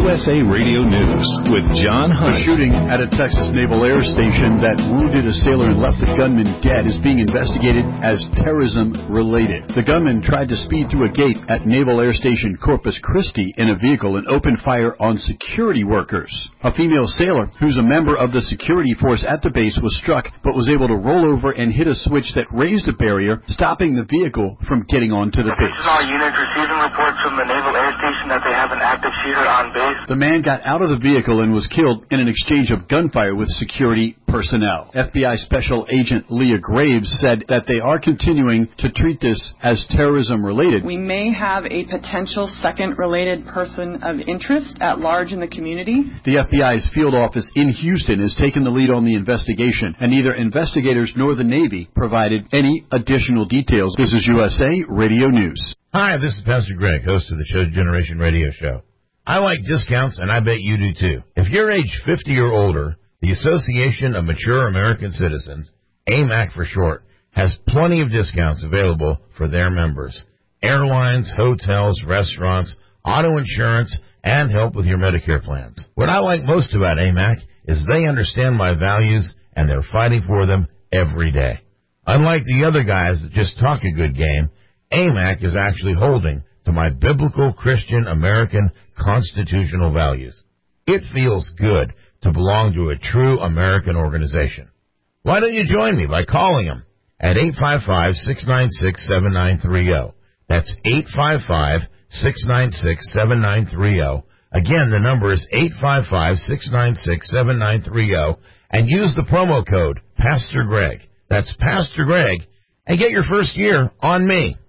USA Radio News with John Hunt. A shooting at a Texas Naval Air Station that wounded a sailor and left the gunman dead is being investigated as terrorism-related. The gunman tried to speed through a gate at Naval Air Station Corpus Christi in a vehicle and opened fire on security workers. A female sailor, who's a member of the security force at the base, was struck but was able to roll over and hit a switch that raised a barrier, stopping the vehicle from getting onto the base. All units receiving reports from the Naval Air Station that they have an active shooter on base. The man got out of the vehicle and was killed in an exchange of gunfire with security personnel. FBI Special Agent Leah Graves said that they are continuing to treat this as terrorism-related. We may have a potential second related person of interest at large in the community. The FBI's field office in Houston has taken the lead on the investigation, and neither investigators nor the Navy provided any additional details. This is USA Radio News. Hi, this is Pastor Greg, host of the Chosen Generation Radio Show. I like discounts, and I bet you do too. If you're age 50 or older, the Association of Mature American Citizens, AMAC for short, has plenty of discounts available for their members. Airlines, hotels, restaurants, auto insurance, and help with your Medicare plans. What I like most about AMAC is they understand my values, and they're fighting for them every day. Unlike the other guys that just talk a good game, AMAC is actually holding to my biblical Christian American constitutional values. It feels good to belong to a true American organization. Why don't you join me by calling them at 855-696-7930. That's 855-696-7930. Again, the number is 855-696-7930, and use the promo code Pastor Greg. That's Pastor Greg, and get your first year on me.